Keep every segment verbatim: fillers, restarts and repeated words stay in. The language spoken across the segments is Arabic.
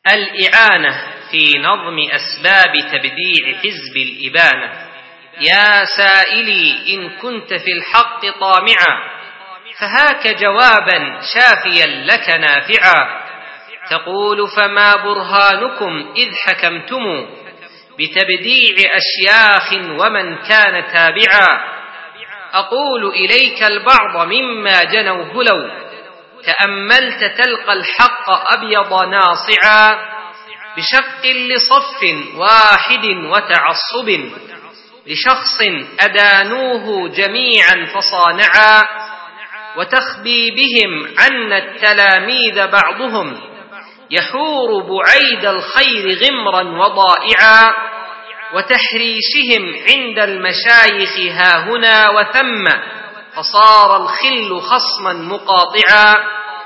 الإعانة في نظم أسباب تبديع حزب الإبانة. يا سائلي إن كنت في الحق طامعا، فهاك جوابا شافيا لك نافعا. تقول فما برهانكم إذ حكمتم بتبديع أشياخ ومن كان تابعا. أقول إليك البعض مما جنوه لو تأملت تلقى الحق أبيض ناصعا، بشق لصف واحد وتعصب لشخص أدانوه جميعا فصانعا، وتخبي بهم عنا التلاميذ بعضهم يحور بعيد الخير غمرا وضائعا، وتحريشهم عند المشايخ هاهنا وثم فصار الخل خصما مقاطعا،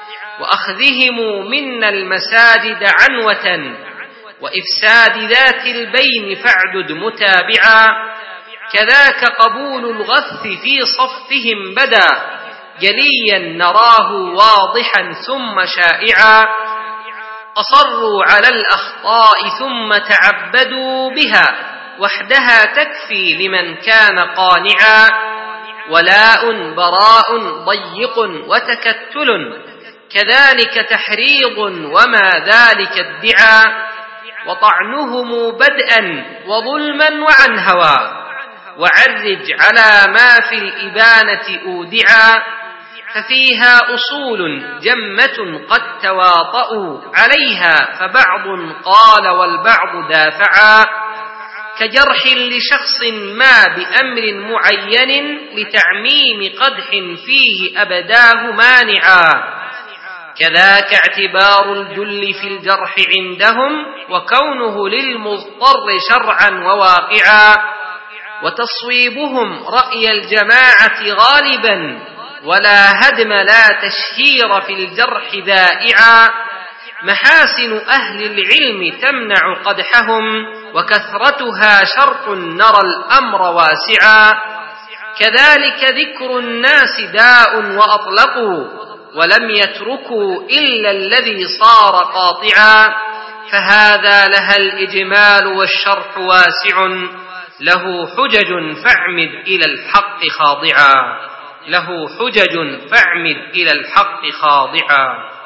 وأخذهم منا المساجد عنوة وإفساد ذات البين فاعدد متابعا. كذاك قبول الغث في صفهم بدا جليا نراه واضحا ثم شائعا، أصروا على الأخطاء ثم تعبدوا بها وحدها تكفي لمن كان قانعا. ولاء براء ضيق وتكتل كذلك تحريض وما ذلك ادعى، وطعنهم بدءا وظلما وعن هوى، وعرج على ما في الإبانة أودعا. ففيها أصول جمة قد تواطؤوا عليها، فبعض قال والبعض دافعا، كجرح لشخص ما بأمر معين لتعميم قدح فيه أبداه مانعا. كذاك اعتبار الجل في الجرح عندهم وكونه للمضطر شرعا وواقعا، وتصويبهم رأي الجماعة غالبا ولا هدم لا تشهير في الجرح ذائعا. محاسن أهل العلم تمنع قدحهم وكثرتها شرط نرى الأمر واسعا. كذلك ذكر الناس داء وأطلقوا ولم يتركوا إلا الذي صار قاطعا، فهذا لها الإجمال والشرح واسع، له حجج فاعمد إلى الحق خاضعا. له حجج فاعمد إلى الحق خاضعا.